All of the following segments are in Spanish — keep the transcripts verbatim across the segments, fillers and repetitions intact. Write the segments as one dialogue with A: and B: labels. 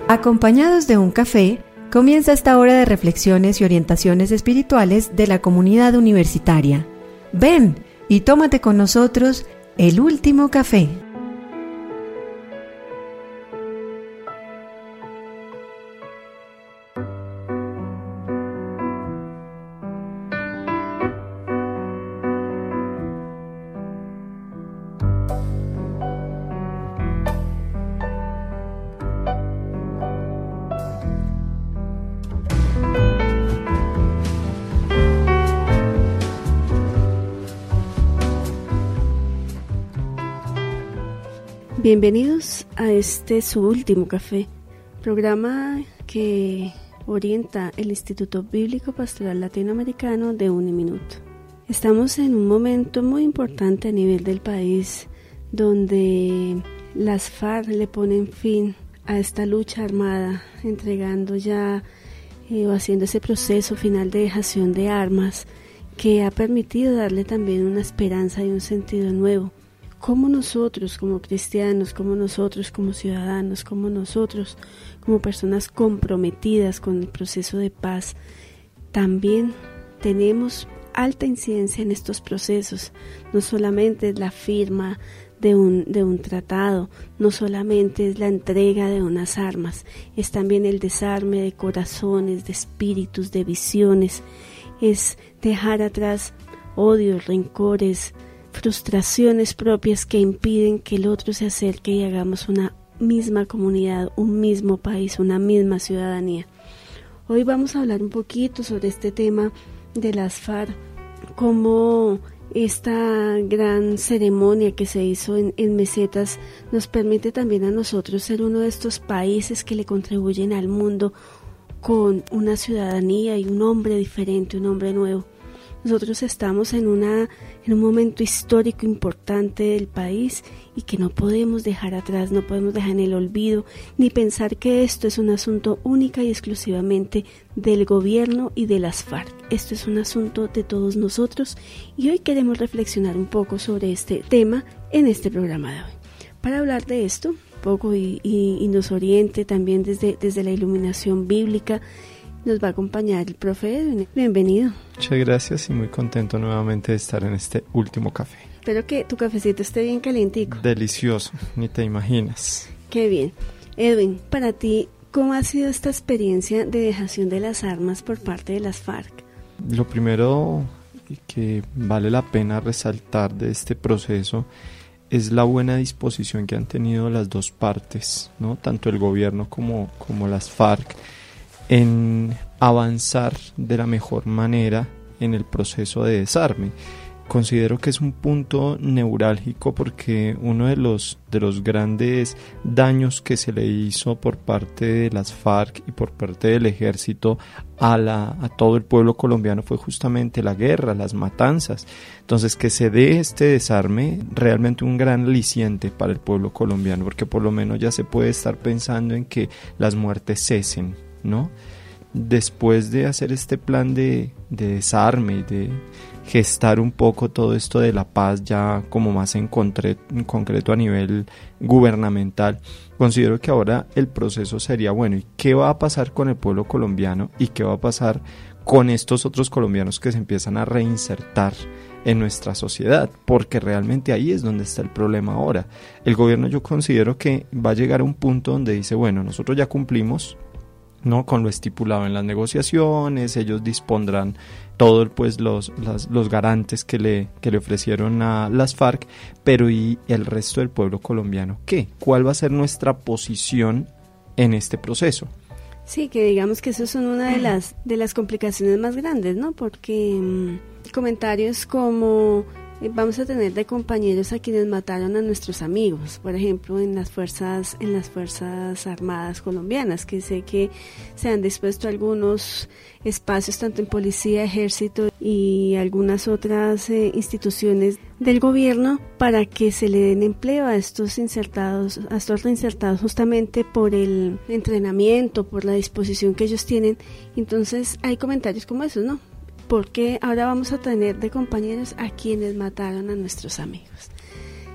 A: Acompañados de un café, comienza esta hora de reflexiones y orientaciones espirituales de la comunidad universitaria. Ven y tómate con nosotros el último café.
B: Bienvenidos a este su último café, programa que orienta el Instituto Bíblico Pastoral Latinoamericano de Uniminuto. Estamos en un momento muy importante a nivel del país, donde las FARC le ponen fin a esta lucha armada, entregando ya eh, o haciendo ese proceso final de dejación de armas, que ha permitido darle también una esperanza y un sentido nuevo. Cómo nosotros como cristianos, como nosotros como ciudadanos, como nosotros como personas comprometidas con el proceso de paz, también tenemos alta incidencia en estos procesos. No solamente es la firma de un, de un tratado, no solamente es la entrega de unas armas, es también el desarme de corazones, de espíritus, de visiones, es dejar atrás odios, rencores, frustraciones propias que impiden que el otro se acerque y hagamos una misma comunidad, un mismo país, una misma ciudadanía. Hoy vamos a hablar un poquito sobre este tema de las FARC, cómo esta gran ceremonia que se hizo en, en Mesetas nos permite también a nosotros ser uno de estos países que le contribuyen al mundo con una ciudadanía y un hombre diferente, un hombre nuevo. Nosotros estamos en, una, en un momento histórico importante del país y que no podemos dejar atrás, no podemos dejar en el olvido, ni pensar que esto es un asunto única y exclusivamente del gobierno y de las FARC. Esto es un asunto de todos nosotros y hoy queremos reflexionar un poco sobre este tema en este programa de hoy. Para hablar de esto un poco y, y, y nos oriente también desde, desde la iluminación bíblica, nos va a acompañar el profe Edwin. Bienvenido.
C: Muchas gracias y muy contento nuevamente de estar en este último café.
B: Espero que tu cafecito esté bien calientico.
C: Delicioso, ni te imaginas.
B: Qué bien. Edwin, para ti, ¿cómo ha sido esta experiencia de dejación de las armas por parte de las FARC?
C: Lo primero que vale la pena resaltar de este proceso es la buena disposición que han tenido las dos partes, ¿no? Tanto el gobierno como, como las FARC, en avanzar de la mejor manera en el proceso de desarme. Considero que es un punto neurálgico porque uno de los, de los grandes daños que se le hizo por parte de las FARC y por parte del ejército a, la, a todo el pueblo colombiano fue justamente la guerra, las matanzas. Entonces, que se dé este desarme, realmente un gran aliciente para el pueblo colombiano, porque por lo menos ya se puede estar pensando en que las muertes cesen, ¿no? Después de hacer este plan de, de desarme y de gestar un poco todo esto de la paz ya como más en, concre- en concreto a nivel gubernamental, considero que ahora el proceso sería, bueno, ¿y qué va a pasar con el pueblo colombiano? ¿Y qué va a pasar con estos otros colombianos que se empiezan a reinsertar en nuestra sociedad? Porque realmente ahí es donde está el problema ahora. El gobierno, yo considero que va a llegar a un punto donde dice, bueno, nosotros ya cumplimos, ¿no?, con lo estipulado en las negociaciones, ellos dispondrán todos pues los, las, los garantes que le, que le ofrecieron a las FARC, pero ¿y el resto del pueblo colombiano qué? ¿Cuál va a ser nuestra posición en este proceso?
B: Sí, que digamos que eso son una de las, de las complicaciones más grandes, ¿no? Porque mmm, comentarios como vamos a tener de compañeros a quienes mataron a nuestros amigos, por ejemplo en las fuerzas en las fuerzas armadas colombianas, que sé que se han dispuesto algunos espacios tanto en policía, ejército y algunas otras eh, instituciones del gobierno para que se le den empleo a estos insertados, a estos reinsertados justamente por el entrenamiento, por la disposición que ellos tienen. Entonces hay comentarios como esos, ¿no? Porque ahora vamos a tener de compañeros a quienes mataron a nuestros amigos.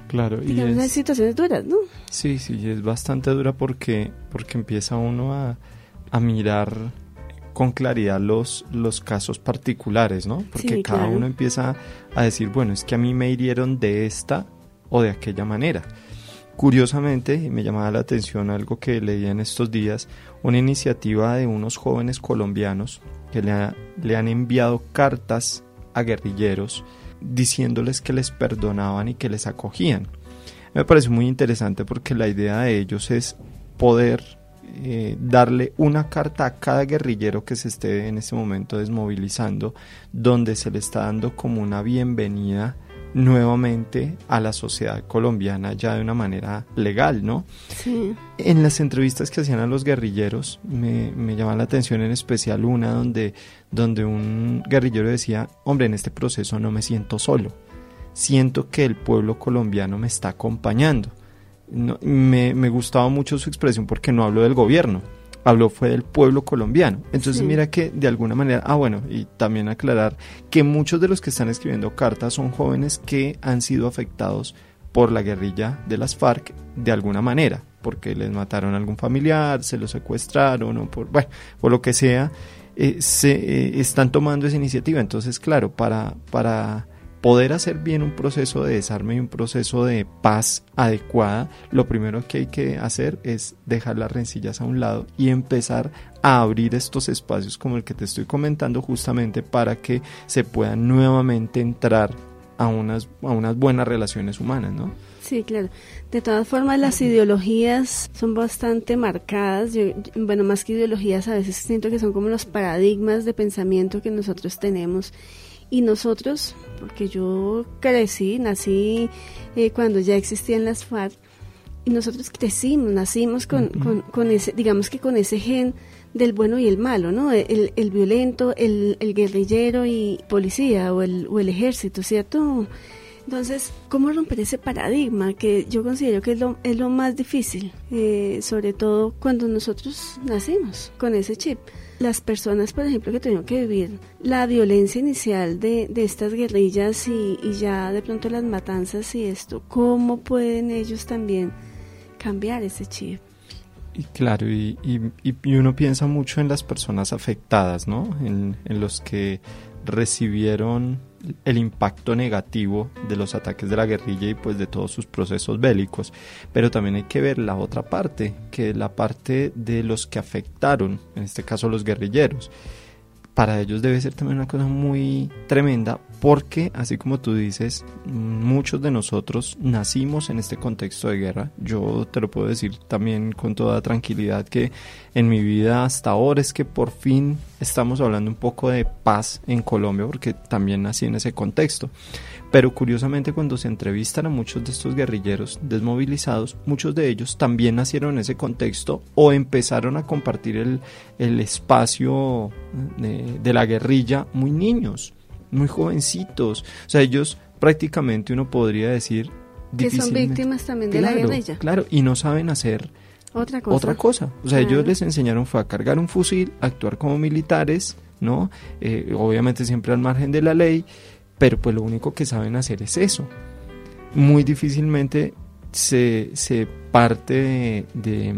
C: Claro, y
B: digamos,
C: es,
B: hay situaciones duras, ¿no?
C: Sí, sí, es bastante dura porque, porque empieza uno a, a mirar con claridad los, los casos particulares, ¿no? Porque
B: Sí,
C: cada
B: claro.
C: uno empieza a decir, bueno, es que a mí me hirieron de esta o de aquella manera. Curiosamente, me llamaba la atención algo que leí en estos días, una iniciativa de unos jóvenes colombianos que le, ha, le han enviado cartas a guerrilleros diciéndoles que les perdonaban y que les acogían. Me parece muy interesante porque la idea de ellos es poder eh, darle una carta a cada guerrillero que se esté en este momento desmovilizando, donde se le está dando como una bienvenida nuevamente a la sociedad colombiana ya de una manera legal, ¿no?
B: Sí.
C: En las entrevistas que hacían a los guerrilleros me, me llama la atención en especial una donde, donde un guerrillero decía, hombre, en este proceso no me siento solo, siento que el pueblo colombiano me está acompañando. No, me, me gustaba mucho su expresión porque no habló del gobierno, habló fue del pueblo colombiano. Entonces sí. Mira que de alguna manera, ah bueno, y también aclarar que muchos de los que están escribiendo cartas son jóvenes que han sido afectados por la guerrilla de las FARC de alguna manera, porque les mataron a algún familiar, se lo secuestraron o por, bueno, por lo que sea, eh, se eh, están tomando esa iniciativa. Entonces claro, para, para poder hacer bien un proceso de desarme y un proceso de paz adecuada, lo primero que hay que hacer es dejar las rencillas a un lado y empezar a abrir estos espacios como el que te estoy comentando, justamente para que se puedan nuevamente entrar a unas, a unas buenas relaciones humanas, ¿no?
B: Sí, claro. De todas formas, las ideologías son bastante marcadas. Yo, bueno, más que ideologías, a veces siento que son como los paradigmas de pensamiento que nosotros tenemos. Y nosotros, porque yo crecí, nací eh, cuando ya existían las FARC, y nosotros crecimos, nacimos con, uh-huh. con, con ese, digamos que con ese gen del bueno y el malo, ¿no? El, el violento, el, el guerrillero y policía o el, o el ejército, ¿cierto? Entonces, ¿cómo romper ese paradigma? Que yo considero que es lo, es lo más difícil, eh, sobre todo cuando nosotros nacimos con ese chip. Las personas, por ejemplo, que tuvieron que vivir la violencia inicial de, de estas guerrillas y, y ya de pronto las matanzas y esto, ¿cómo pueden ellos también cambiar ese chip?
C: Y claro, y, y, y uno piensa mucho en las personas afectadas, ¿no? En, en los que recibieron el impacto negativo de los ataques de la guerrilla y pues de todos sus procesos bélicos, pero también hay que ver la otra parte, que es la parte de los que afectaron, en este caso los guerrilleros. Para ellos debe ser también una cosa muy tremenda porque, así como tú dices, muchos de nosotros nacimos en este contexto de guerra. Yo te lo puedo decir también con toda tranquilidad que en mi vida hasta ahora es que por fin estamos hablando un poco de paz en Colombia, porque también nací en ese contexto. Pero curiosamente, cuando se entrevistan a muchos de estos guerrilleros desmovilizados, muchos de ellos también nacieron en ese contexto o empezaron a compartir el, el espacio de, de la guerrilla muy niños, muy jovencitos. O sea, ellos prácticamente uno podría decir
B: que son víctimas también de
C: claro,
B: la guerrilla.
C: Claro, y no saben hacer
B: otra cosa.
C: Otra cosa. O sea,
B: claro.
C: Ellos les enseñaron fue a cargar un fusil, a actuar como militares, ¿no? Eh, obviamente siempre al margen de la ley, pero pues lo único que saben hacer es eso. Muy difícilmente se, se parte de, de,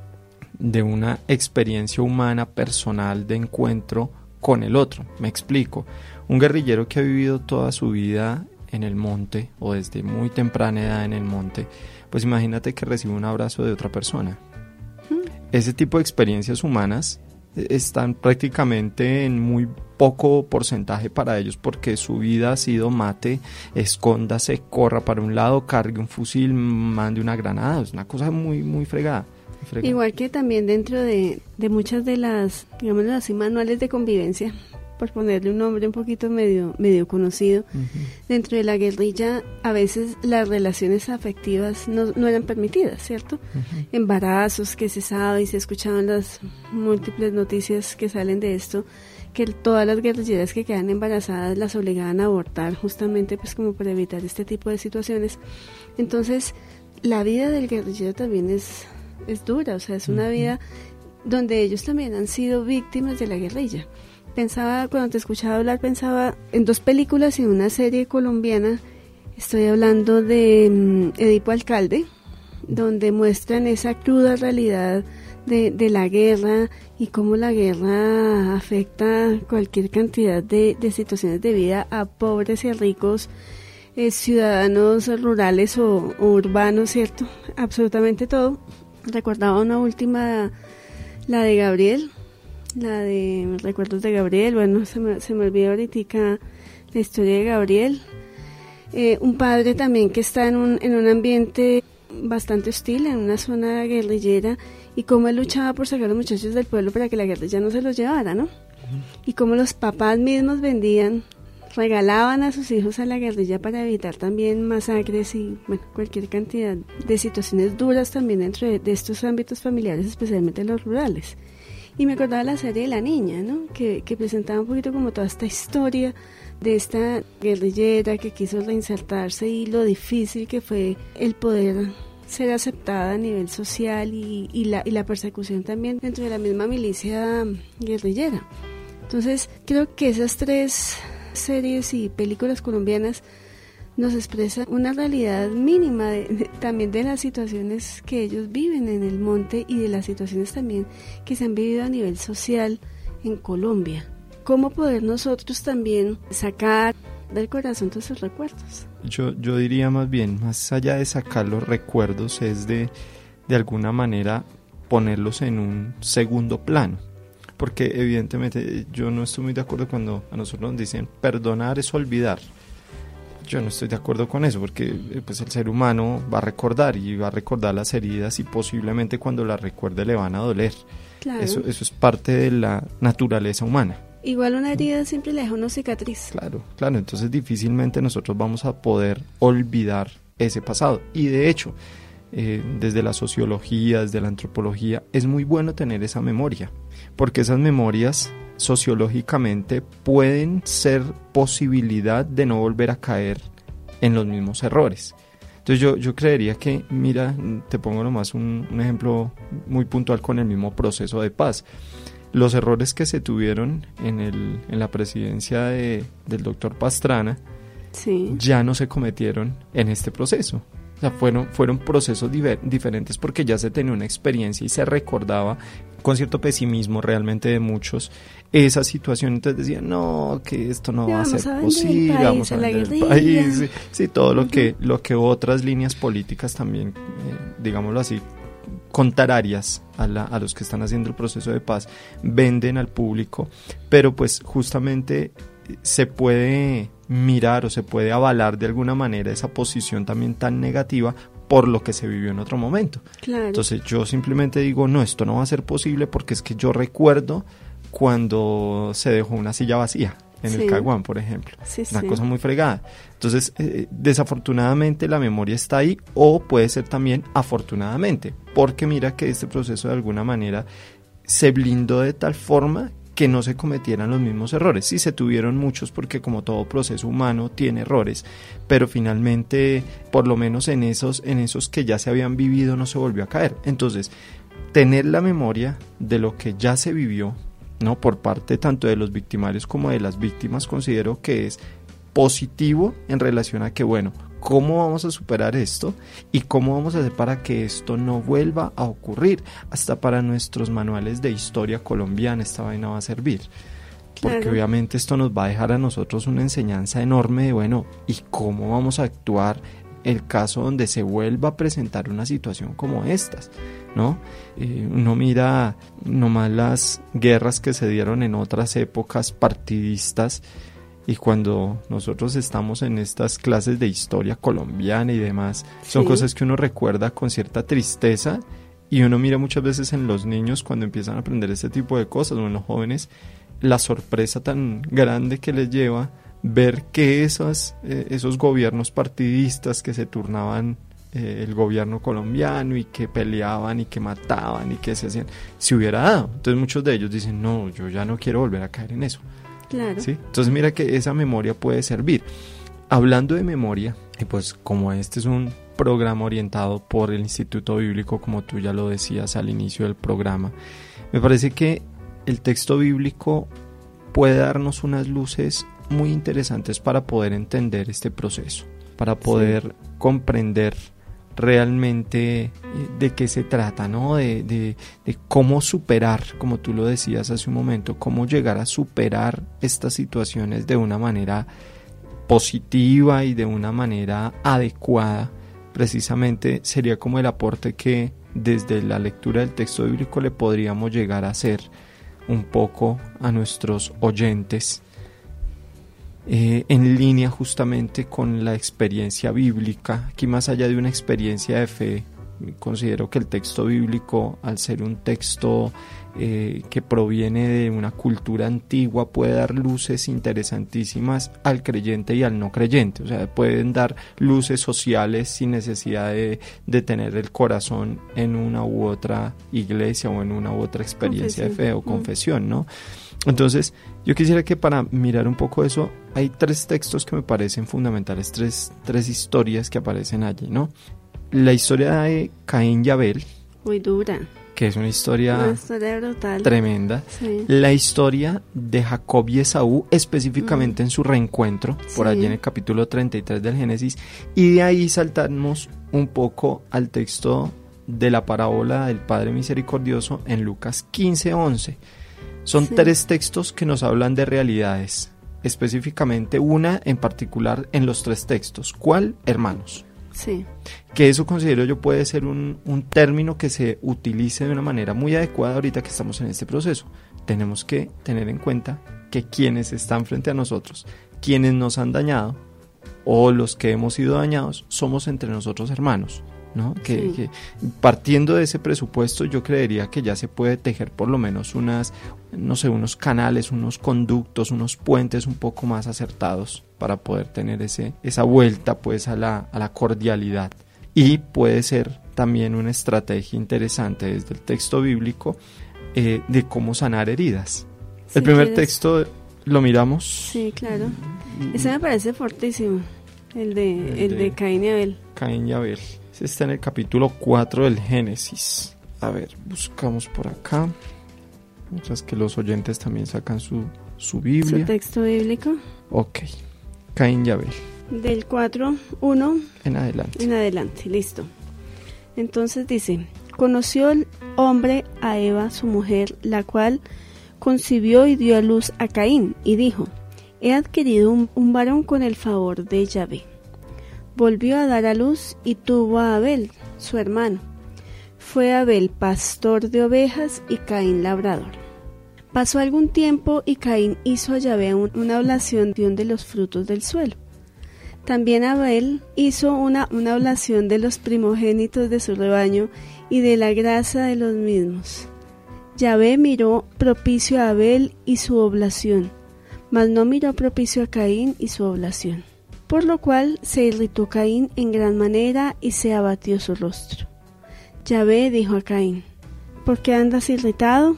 C: de una experiencia humana personal de encuentro con el otro. Me explico. Un guerrillero que ha vivido toda su vida en el monte o desde muy temprana edad en el monte, pues imagínate que recibe un abrazo de otra persona. ¿Mm? Ese tipo de experiencias humanas están prácticamente en muy poco porcentaje para ellos porque su vida ha sido mate, escóndase, corra para un lado, cargue un fusil, mande una granada. Es una cosa muy, muy fregada. Muy fregada.
B: Igual que también dentro de, de muchas de las, digamos así, manuales de convivencia, por ponerle un nombre un poquito medio, medio conocido, uh-huh. Dentro de la guerrilla a veces las relaciones afectivas no, no eran permitidas, ¿cierto? Uh-huh. Embarazos que se sabe y se escuchaban las múltiples noticias que salen de esto, que todas las guerrilleras que quedan embarazadas las obligaban a abortar justamente pues como para evitar este tipo de situaciones. Entonces la vida del guerrillero también es, es dura, o sea, es una uh-huh. vida donde ellos también han sido víctimas de la guerrilla. Pensaba, cuando te escuchaba hablar, pensaba en dos películas y una serie colombiana Estoy hablando de um, Edipo Alcalde, donde muestran esa cruda realidad de, de la guerra y cómo la guerra afecta cualquier cantidad de, de situaciones de vida a pobres y a ricos, eh, ciudadanos rurales o, o urbanos, ¿cierto? Absolutamente todo. Recordaba una última, la de Gabriel, la de Recuerdos de Gabriel, bueno, se me, se me olvidó ahorita la historia de Gabriel. Eh, un padre también que está en un, en un ambiente bastante hostil, en una zona guerrillera, y cómo él luchaba por sacar a los muchachos del pueblo para que la guerrilla no se los llevara, ¿no? Uh-huh. Y cómo los papás mismos vendían, regalaban a sus hijos a la guerrilla para evitar también masacres y bueno, cualquier cantidad de situaciones duras también dentro de, de estos ámbitos familiares, especialmente los rurales. Y me acordaba de la serie de La Niña, ¿no? Que, que presentaba un poquito como toda esta historia de esta guerrillera que quiso reinsertarse y lo difícil que fue el poder ser aceptada a nivel social y, y, la, y la persecución también dentro de la misma milicia guerrillera. Entonces creo que esas tres series y películas colombianas nos expresan una realidad mínima de, de, también de las situaciones que ellos viven en el monte y de las situaciones también que se han vivido a nivel social en Colombia. ¿Cómo poder nosotros también sacar del corazón todos esos recuerdos?
C: Yo, yo diría más bien, más allá de sacar los recuerdos, es de, de alguna manera ponerlos en un segundo plano. Porque evidentemente yo no estoy muy de acuerdo cuando a nosotros nos dicen perdonar es olvidar. Yo no estoy de acuerdo con eso, porque pues el ser humano va a recordar y va a recordar las heridas y posiblemente cuando las recuerde le van a doler. Claro. Eso, eso es parte de la naturaleza humana.
B: Igual una herida siempre le deja una cicatriz.
C: Claro, claro, entonces difícilmente nosotros vamos a poder olvidar ese pasado. Y de hecho, eh, desde la sociología, desde la antropología, es muy bueno tener esa memoria, porque esas memorias sociológicamente pueden ser posibilidad de no volver a caer en los mismos errores. Entonces yo, yo creería que, mira, te pongo nomás un, un ejemplo muy puntual con el mismo proceso de paz. Los errores que se tuvieron en, el, en la presidencia de, del doctor Pastrana, sí, ya no se cometieron en este proceso. O sea, fueron, fueron procesos diver, diferentes porque ya se tenía una experiencia y se recordaba con cierto pesimismo realmente de muchos esa situación. Entonces decían, no, que esto no ya va a ser posible, país, vamos a vender el país, sí, sí, todo lo, uh-huh. que, lo que otras líneas políticas también, eh, digámoslo así, contrarias a, la, a los que están haciendo el proceso de paz, venden al público, pero pues justamente se puede mirar o se puede avalar de alguna manera esa posición también tan negativa por lo que se vivió en otro momento. Claro. Entonces yo simplemente digo, no, esto no va a ser posible porque es que yo recuerdo cuando se dejó una silla vacía en sí. el Caguán, por ejemplo. Sí, una sí. cosa muy fregada. Entonces, eh, desafortunadamente la memoria está ahí, o puede ser también afortunadamente, porque mira que este proceso de alguna manera se blindó de tal forma que no se cometieran los mismos errores. Sí se tuvieron muchos porque como todo proceso humano tiene errores, pero finalmente, por lo menos en esos, en esos que ya se habían vivido, no se volvió a caer. Entonces, tener la memoria de lo que ya se vivió, ¿no? Por parte tanto de los victimarios como de las víctimas, considero que es positivo en relación a que, bueno, ¿cómo vamos a superar esto? ¿Y cómo vamos a hacer para que esto no vuelva a ocurrir? Hasta para nuestros manuales de historia colombiana esta vaina va a servir. Porque claro. obviamente esto nos va a dejar a nosotros una enseñanza enorme de, bueno, ¿y cómo vamos a actuar el caso donde se vuelva a presentar una situación como estas? ¿No? Eh, uno mira nomás las guerras que se dieron en otras épocas partidistas, y cuando nosotros estamos en estas clases de historia colombiana y demás, son sí. cosas que uno recuerda con cierta tristeza, y uno mira muchas veces en los niños cuando empiezan a aprender este tipo de cosas, o en los jóvenes, la sorpresa tan grande que les lleva ver que esos, eh, esos gobiernos partidistas que se turnaban eh, el gobierno colombiano y que peleaban y que mataban y que se hacían, se hubiera dado. Entonces muchos de ellos dicen, no, yo ya no quiero volver a caer en eso. Claro. ¿Sí? Entonces mira que esa memoria puede servir. Hablando de memoria, y pues como este es un programa orientado por el Instituto Bíblico, como tú ya lo decías al inicio del programa, me parece que el texto bíblico puede darnos unas luces muy interesantes para poder entender este proceso, para poder sí. comprender realmente de qué se trata, ¿no? De, de, de cómo superar, como tú lo decías hace un momento, cómo llegar a superar estas situaciones de una manera positiva y de una manera adecuada. Precisamente sería como el aporte que desde la lectura del texto bíblico le podríamos llegar a hacer un poco a nuestros oyentes, eh, en línea justamente con la experiencia bíblica. Aquí, más allá de una experiencia de fe, considero que el texto bíblico, al ser un texto eh, que proviene de una cultura antigua, puede dar luces interesantísimas al creyente y al no creyente. O sea, pueden dar luces sociales sin necesidad de, de tener el corazón en una u otra iglesia o en una u otra experiencia confesión. de fe o confesión, ¿no? Entonces, yo quisiera que para mirar un poco eso, hay tres textos que me parecen fundamentales, tres, tres historias que aparecen allí, ¿no? La historia de Caín y Abel.
B: Muy dura.
C: Que es una historia,
B: una historia brutal.
C: Tremenda.
B: Sí.
C: La historia de Jacob y Esaú, específicamente mm. en su reencuentro, por sí. allí en el capítulo treinta y tres del Génesis. Y de ahí saltamos un poco al texto de la parábola del Padre Misericordioso en Lucas quince once. Son sí. tres textos que nos hablan de realidades, específicamente una en particular en los tres textos. ¿Cuál? Hermanos.
B: Sí.
C: Que eso considero yo puede ser un, un término que se utilice de una manera muy adecuada ahorita que estamos en este proceso. Tenemos que tener en cuenta que quienes están frente a nosotros, quienes nos han dañado o los que hemos sido dañados, somos entre nosotros hermanos, ¿no? Que, sí. que partiendo de ese presupuesto, yo creería que ya se puede tejer por lo menos unas, no sé, unos canales, unos conductos, unos puentes un poco más acertados para poder tener ese, esa vuelta pues a la, a la cordialidad. Y puede ser también una estrategia interesante desde el texto bíblico eh, de cómo sanar heridas. Sí, el primer ¿quieres? texto lo miramos.
B: Sí, claro. Ese me parece fortísimo, el de, el el de, de Caín y Abel.
C: Caín y Abel. Ese está en el capítulo cuatro del Génesis. A ver, buscamos por acá. Mientras que los oyentes también sacan su, su Biblia.
B: Su texto bíblico.
C: Ok. Caín y Abel.
B: Del cuatro, uno.
C: En adelante.
B: En adelante, listo. Entonces dice: conoció el hombre a Eva, su mujer, la cual concibió y dio a luz a Caín, y dijo: he adquirido un, un varón con el favor de Yahvé. Volvió a dar a luz y tuvo a Abel, su hermano. Fue Abel pastor de ovejas y Caín labrador. Pasó algún tiempo y Caín hizo a Yahvé un, una oblación de los frutos del suelo. También Abel hizo una, una oblación de los primogénitos de su rebaño y de la grasa de los mismos. Yahvé miró propicio a Abel y su oblación, mas no miró propicio a Caín y su oblación. Por lo cual se irritó Caín en gran manera y se abatió su rostro. Yahvé dijo a Caín: ¿por qué andas irritado?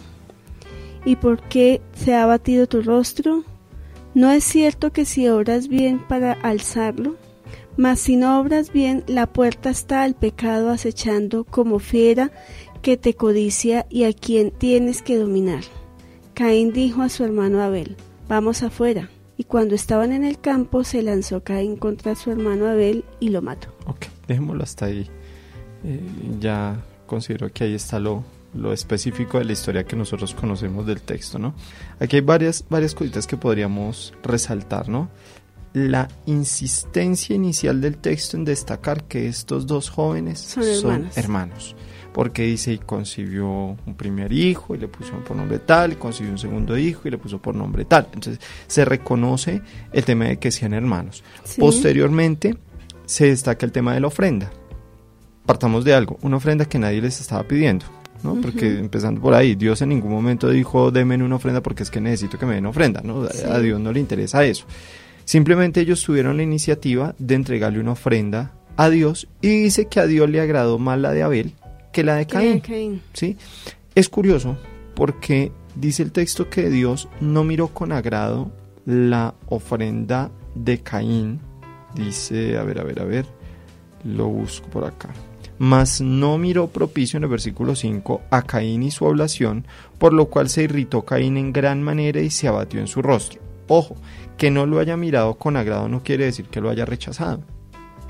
B: ¿Y por qué se ha abatido tu rostro? ¿No es cierto que si obras bien para alzarlo? Mas si no obras bien, la puerta está al pecado acechando como fiera que te codicia y a quien tienes que dominar. Caín dijo a su hermano Abel: vamos afuera. Y cuando estaban en el campo, se lanzó Caín contra su hermano Abel y lo mató.
C: Ok, dejémoslo hasta ahí. Eh, ya considero que ahí está lo, lo específico de la historia que nosotros conocemos del texto, ¿no? Aquí hay varias, varias cositas que podríamos resaltar, ¿no? La insistencia inicial del texto en destacar que estos dos jóvenes
B: son,
C: son
B: hermanos.
C: hermanos. Porque dice, y concibió un primer hijo y le puso por nombre tal, y concibió un segundo hijo y le puso por nombre tal. Entonces se reconoce el tema de que sean hermanos. Sí. Posteriormente se destaca el tema de la ofrenda. Partamos de algo, una ofrenda que nadie les estaba pidiendo, ¿no? Uh-huh. Porque empezando por ahí, Dios en ningún momento dijo, denme una ofrenda porque es que necesito que me den ofrenda, ¿no? Sí. A Dios no le interesa eso. Simplemente ellos tuvieron la iniciativa de entregarle una ofrenda a Dios, y dice que a Dios le agradó más la de Abel que la de Caín, Caín. ¿Sí? Es curioso porque dice el texto que Dios no miró con agrado la ofrenda de Caín. Dice, a ver, a ver, a ver, lo busco por acá. Mas no miró propicio, en el versículo cinco, a Caín y su oblación, por lo cual se irritó Caín en gran manera y se abatió en su rostro. Ojo, que no lo haya mirado con agrado no quiere decir que lo haya rechazado.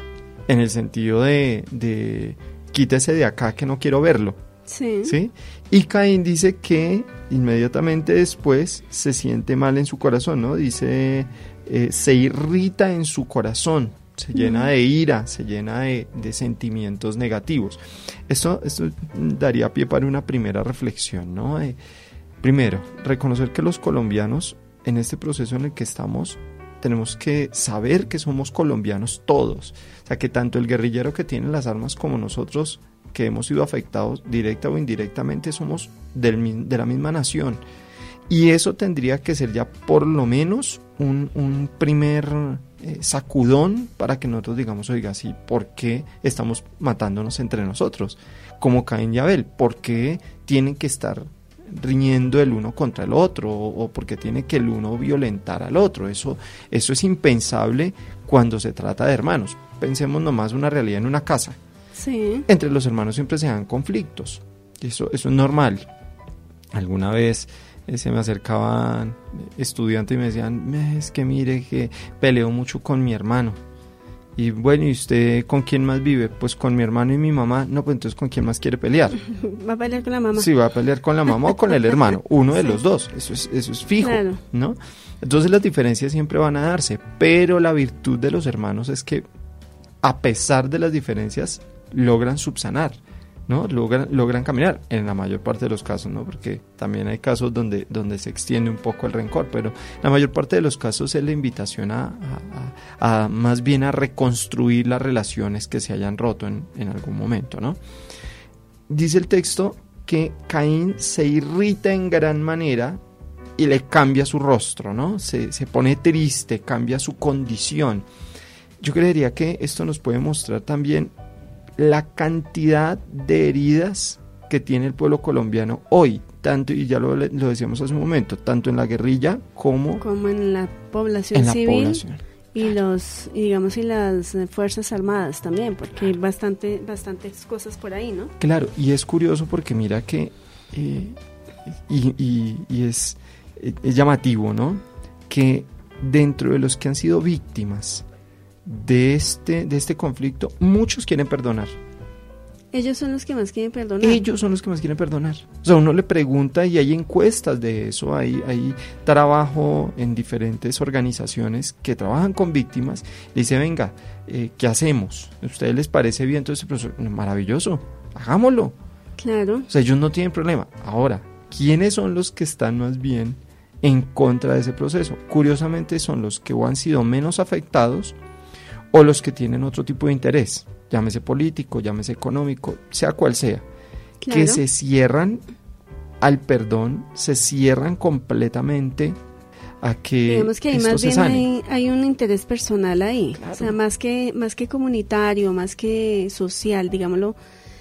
C: en el sentido de, de quítese de acá que no quiero verlo.
B: Sí.
C: ¿Sí? Y Caín dice que inmediatamente después se siente mal en su corazón, ¿no? Dice, eh, se irrita en su corazón, se uh-huh. llena de ira, se llena de, de sentimientos negativos. Esto, esto daría pie para una primera reflexión, ¿no? Eh, primero, reconocer que los colombianos, en este proceso en el que estamos, tenemos que saber que somos colombianos todos. O sea, que tanto el guerrillero que tiene las armas como nosotros, que hemos sido afectados directa o indirectamente, somos del, de la misma nación. Y eso tendría que ser ya por lo menos un, un primer eh, sacudón para que nosotros digamos, oiga, sí, ¿por qué estamos matándonos entre nosotros? Como Caín y Abel, ¿por qué tienen que estar riñendo el uno contra el otro? O, o por qué tiene que el uno violentar al otro. Eso, eso es impensable cuando se trata de hermanos. Pensemos nomás una realidad en una casa.
B: Sí.
C: Entre los hermanos siempre se dan conflictos, eso, eso es normal. Alguna vez eh, se me acercaban estudiantes y me decían, es que mire que peleo mucho con mi hermano. Y bueno, ¿y usted con quién más vive? Pues con mi hermano y mi mamá. No, pues entonces ¿con quién más quiere pelear?
B: Va a pelear con la mamá.
C: Sí, va a pelear con la mamá o con el hermano, uno de sí. los dos, eso es, eso es fijo, claro. ¿No? Entonces las diferencias siempre van a darse, pero la virtud de los hermanos es que a pesar de las diferencias logran subsanar, ¿no? Logran, logran caminar, en la mayor parte de los casos, ¿no? Porque también hay casos donde, donde se extiende un poco el rencor, pero la mayor parte de los casos es la invitación a, a, a, a más bien a reconstruir las relaciones que se hayan roto en, en algún momento, ¿no? Dice el texto que Caín se irrita en gran manera y le cambia su rostro, ¿no? Se, se pone triste, cambia su condición. Yo creería que esto nos puede mostrar también la cantidad de heridas que tiene el pueblo colombiano hoy, tanto, y ya lo, lo decíamos hace un momento, tanto en la guerrilla como,
B: como en la población
C: en la
B: civil
C: población.
B: y los y digamos y las fuerzas armadas también, porque hay bastante bastantes cosas por ahí, ¿no?
C: Claro, y es curioso porque mira que eh, y, y, y es, es llamativo, ¿no? Que dentro de los que han sido víctimas de este, de este conflicto, muchos quieren perdonar.
B: Ellos son los que más quieren perdonar.
C: Ellos son los que más quieren perdonar. O sea, uno le pregunta y hay encuestas de eso, hay, hay trabajo en diferentes organizaciones que trabajan con víctimas. Y dice, venga, eh, ¿qué hacemos? ¿A ustedes les parece bien todo ese proceso? Maravilloso, hagámoslo.
B: Claro.
C: O sea, ellos no tienen problema. Ahora, ¿quiénes son los que están más bien en contra de ese proceso? Curiosamente son los que o han sido menos afectados o los que tienen otro tipo de interés, llámese político, llámese económico, sea cual sea, claro. Que se cierran al perdón, se cierran completamente a que
B: digamos que hay
C: esto
B: más
C: se
B: bien
C: sane.
B: Hay, hay un interés personal ahí,
C: Claro.
B: O sea, más que más que comunitario, más que social, digámoslo,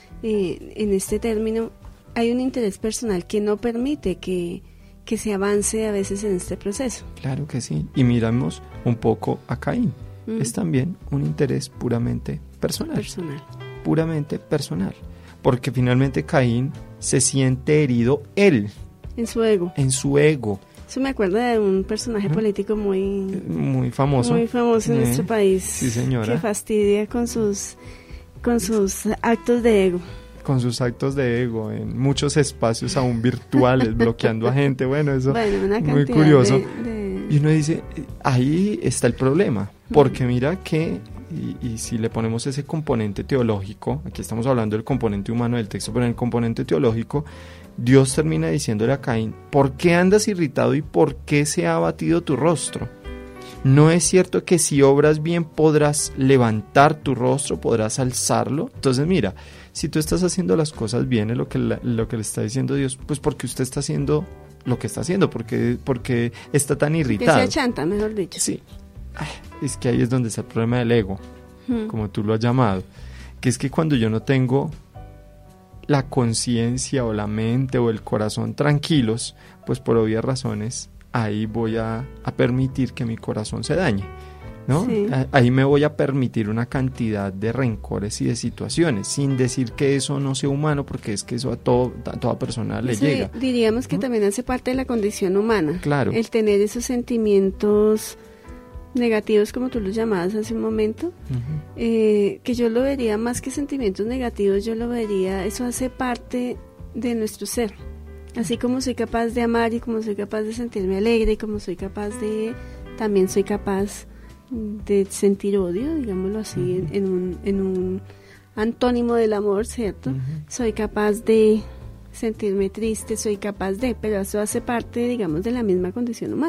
B: eh, en este término, hay un interés personal que no permite que, que se avance a veces en este proceso.
C: Claro que sí, y miramos un poco a Caín. Mm. Es también un interés puramente personal,
B: personal,
C: puramente personal, porque finalmente Caín se siente herido él,
B: en su ego,
C: en su ego.
B: Eso me acuerda de un personaje ¿Mm? político muy,
C: muy famoso,
B: muy famoso en eh, nuestro país,
C: sí señora,
B: que fastidia con sus, con sus actos de ego.
C: Con sus actos de ego en muchos espacios aún virtuales, bloqueando a gente, bueno, eso
B: bueno, una
C: muy curioso.
B: De, de...
C: Y uno dice, ahí está el problema, porque mira que, y, y si le ponemos ese componente teológico, aquí estamos hablando del componente humano del texto, pero en el componente teológico, Dios termina diciéndole a Caín, ¿por qué andas irritado y por qué se ha abatido tu rostro? ¿No es cierto que si obras bien podrás levantar tu rostro, podrás alzarlo? Entonces mira, si tú estás haciendo las cosas bien, es lo que, la, lo que le está diciendo Dios, pues porque usted está haciendo lo que está haciendo, porque, porque está tan irritado.
B: Que se achanta, mejor dicho.
C: Sí, ay, es que ahí es donde está el problema del ego, hmm. como tú lo has llamado, que es que cuando yo no tengo la conciencia o la mente o el corazón tranquilos, pues por obvias razones, ahí voy a, a permitir que mi corazón se dañe, ¿no? Sí. Ahí me voy a permitir una cantidad de rencores y de situaciones, sin decir que eso no sea humano, porque es que eso a, todo, a toda persona le
B: sí,
C: llega.
B: Diríamos que ¿no? también hace parte de la condición humana.
C: Claro.
B: El tener esos sentimientos negativos, como tú los llamabas hace un momento, uh-huh. eh, que yo lo vería más que sentimientos negativos, yo lo vería, eso hace parte de nuestro ser. Así como soy capaz de amar y como soy capaz de sentirme alegre y como soy capaz de, también soy capaz de sentir odio, digámoslo así, uh-huh. en, en, un, en un antónimo del amor, ¿cierto? Uh-huh. Soy capaz de sentirme triste, soy capaz de, pero eso hace parte, digamos, de la misma condición humana.